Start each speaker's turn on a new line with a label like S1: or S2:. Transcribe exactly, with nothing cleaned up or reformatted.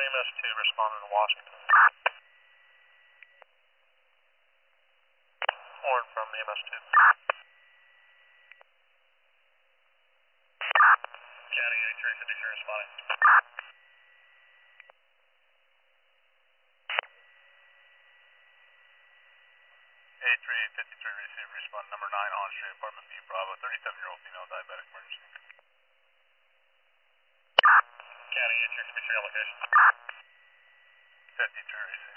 S1: E M S two responding to Washington. Horn from E M S two. County eighty-three fifty-three responding. eighty-three fifty-three receive respond number nine on Street, apartment B, Bravo, thirty-seven year old female diabetic emergency. County eighty-three fifty-three location. fifty-three receive.